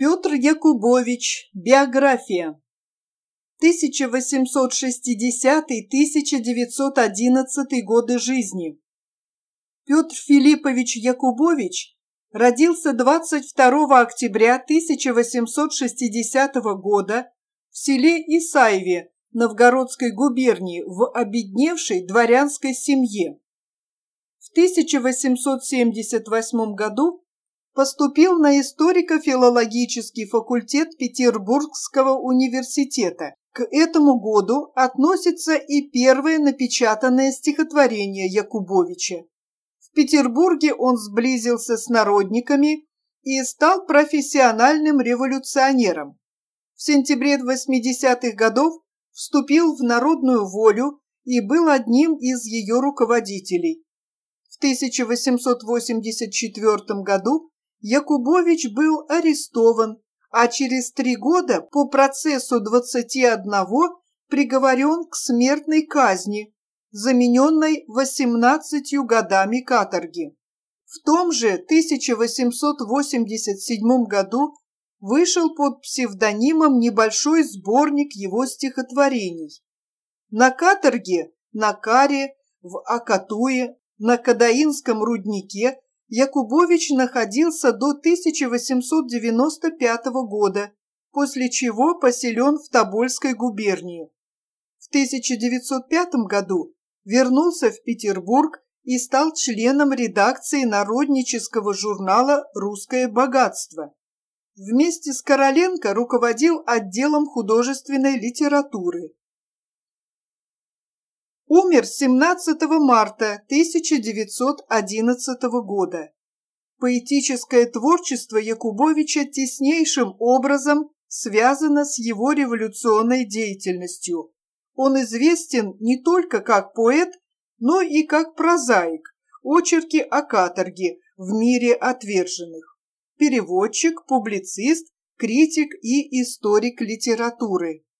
Петр Якубович. Биография. 1860-1911 годы жизни. Петр Филиппович Якубович родился 22 октября 1860 года в селе Исаеве Новгородской губернии в обедневшей дворянской семье. В 1878 году поступил на историко-филологический факультет Петербургского университета. К этому году относится и первое напечатанное стихотворение Якубовича. В Петербурге он сблизился с народниками и стал профессиональным революционером. В сентябре 80-х годов вступил в Народную волю и был одним из ее руководителей. В 1884 году Якубович был арестован, а через 3 года по процессу 21 приговорен к смертной казни, замененной 18 годами каторги. В том же 1887 году вышел под псевдонимом небольшой сборник его стихотворений. На каторге, на Каре, в Акатуе, на Кадаинском руднике Якубович находился до 1895 года, после чего поселен в Тобольской губернии. В 1905 году вернулся в Петербург и стал членом редакции народнического журнала «Русское богатство». Вместе с Короленко руководил отделом художественной литературы. Умер 17 марта 1911 года. Поэтическое творчество Якубовича теснейшим образом связано с его революционной деятельностью. Он известен не только как поэт, но и как прозаик, очерки о каторге в мире отверженных, переводчик, публицист, критик и историк литературы.